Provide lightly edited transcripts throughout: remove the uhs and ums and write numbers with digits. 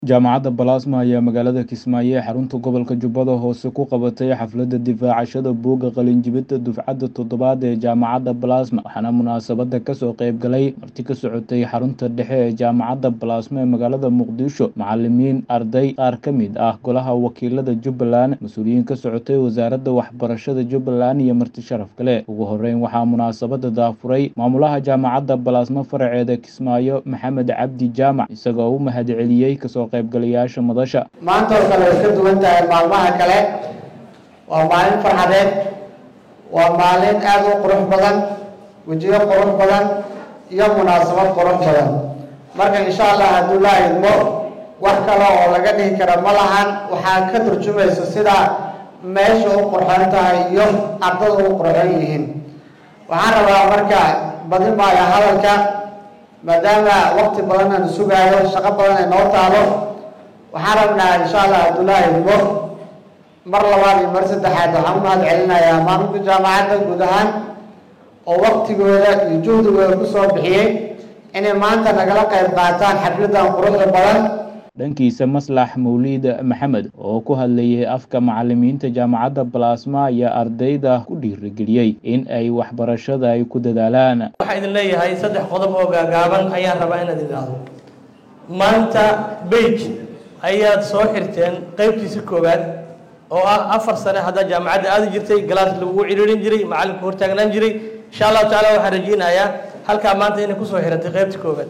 Jaamacadda Balaasma ayaa magaalada Kismaayo ee xarunta gobolka Jubbada Hoose ku qabatay xafladda difaacashada buugga qalinjebinta dufcadda toddobaad ee Jaamacadda Balaasma waxaana munaasabadda ka soo qayb galay marti ka socotay xarunta dhexe ee Jaamacadda Balaasma ee magaalada Muqdisho, macallimiin, arday, qaar ka mid ah golaha wakiilada Jubbaland, mas'uuliyiin ka socotay wasaaradda waxbarashada Jubbaland iyo marti sharaf kale. Ugu horreyn waxaa munaasabadda daafuray maamulaha Jaamacadda Balaasma faraceeda Kismaayo Maxamed Cabdi Jaamac isagoo u mahadceliyey kasoo qaybgalayaasha madasha. maanta oo kale way ka duwan tahay maalmaha kale. waa maalin farxadeed, waa maalin aad u qurux badan, wejiyo qurux badan iyo munaasabad qurux badan. marka insha Allah hadduu la idmo wax kale oo laga dhihi kara ma lahan. waxaa ka turjumaysa sida meesha u qurxoon tahay iyo ardada u qurxoon yihiin. waxaan rabaa marka badin maayo hadalka maadaama waqti badan aan sugayo, shaqo badan ay noo taalo. waxaan rabnaa insha Allah hadduu la idmo mar labaad iyo mar saddexaad waxaan u mahad celinayaa maamulka jaamacadda guud ahaan oo waqtigooda iyo juhdigooda ku soo bixiyey inay maanta nagala qayb qaataan xafladan quruxda badan. dhankiisa Maslax Mawliid Maxamed oo ku hadlayay afka macallimiinta Jaamacadda Balaasma ayaa ardayda ku dhiirigeliyey in ay waxbarashada ay ku dadaalaan. waxaan idin leeyahay saddex qodob oo gaagaaban ayaan rabaa inaad idhaahdo. maanta page ayaad soo xirteen qaybtiisa koowaad oo ah 4 sano hadda jaamacadda aad jirtay, galaas lagu ciriirin jiray, macalinku hortaagnaan jiray. insha Allah taala waxaan rajeynayaa halka maanta inay ku soo xirantay qaybta koowaad.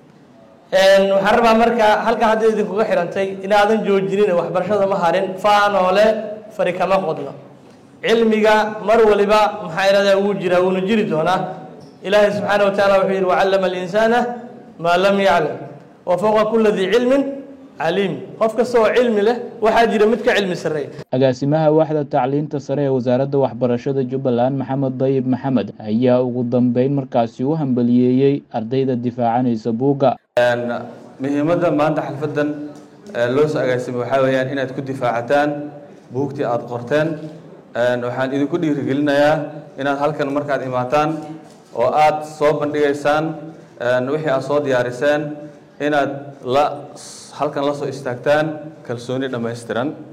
waxaan rabaa marka halka hadda idinkuga xirantay inaadan joojinin waxbarashada ma harin, faanoole fari kama qodno. cilmiga mar waliba maxaa iraahdaa wuu jiraa, wuuna jiri doonaa. ilaahay subxaanahu wa tacaala wuxuu yidhi wacallama alinsaana maa lam yaclam wa fawqa kulli dii cilmin caliim. qof kasta oo cilmi leh waxaa jira mid ka cilmi sarreeya. agaasimaha waaxda tacliinta sare ee wasaaradda waxbarashada Jubbaland Maxamed Dayib Maxamed ayaa ugu dambeyn markaasi u hambaliyeeyey ardayda difaacanaysa buugga. muhiimadda maanta xalfadan loo soo agaasimay waxaa weeyaan inaad ku difaacataan buugtii aad qorteen. waxaan idinku dhiirigelinayaa inaad halkan markaad imaataan oo aad soo bandhigaysaan wixii aad soo diyaariseen inaad halkan la soo istaagtaan kalsooni dhammaystiran.